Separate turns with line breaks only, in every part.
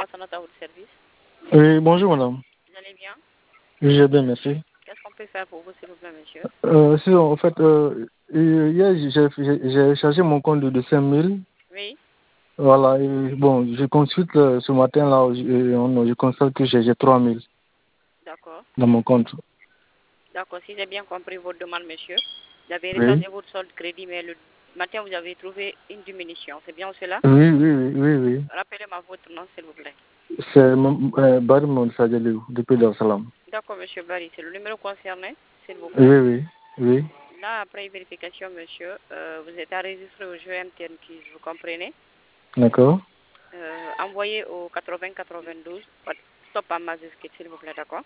passe à votre service.
Oui, bonjour madame.
Vous allez bien?
Oui, j'ai bien, merci.
Qu'est-ce qu'on peut faire pour vous, s'il vous plaît, monsieur?
Si, en fait, hier, j'ai chargé mon compte de 5 000.
Oui.
Voilà, et bon, je consulte ce matin-là, je constate que j'ai 3 000
D'accord.
dans mon compte.
D'accord, si j'ai bien compris votre demande, monsieur, vous avez
Oui.
rechargé votre solde crédit, mais le matin, vous avez trouvé une diminution. C'est bien cela?
Oui.
Rappelez-moi votre nom, s'il vous plaît.
C'est Barry Sadjalou, depuis Dar Salam.
D'accord, monsieur Barry, c'est le numéro concerné, s'il vous plaît.
Oui.
Là, après vérification, monsieur, vous êtes enregistré au jeu MTN Quiz, vous comprenez?
D'accord.
Envoyez au 80-92, stop en majuscule, s'il vous plaît, d'accord?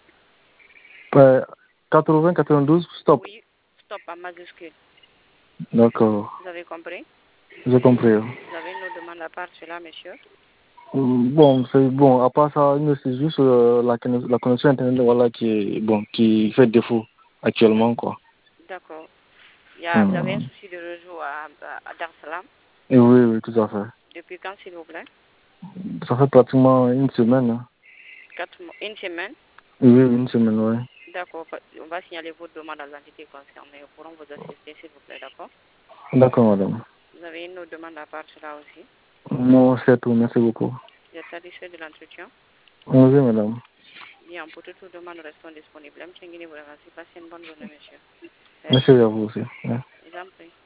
80-92, stop.
Oui, stop en majuscule.
D'accord.
Vous avez compris?
J'ai compris.
Vous avez une autre demande à part cela, monsieur?
Bon, c'est bon. À part ça, c'est juste la connexion internet, voilà, qui fait défaut actuellement, quoi.
D'accord. Vous avez un souci de réseau à Dar Salam?
Oui, tout à fait.
Depuis quand, s'il vous plaît?
Ça fait pratiquement une semaine. Hein.
4 mois. Une semaine?
Oui, une semaine, oui.
D'accord. On va signaler votre demande à l'entité concernée. Nous pourrons vous assister, s'il vous plaît, d'accord?
D'accord, madame.
Vous avez une autre demande à part cela aussi?
Non, c'est tout. Merci beaucoup.
Vous êtes satisfait de l'entretien?
Oui, madame.
Bien, pour toute demande, nous restons disponibles. Passez une bonne journée, monsieur.
Merci à vous aussi. Ouais.
Je vous en prie.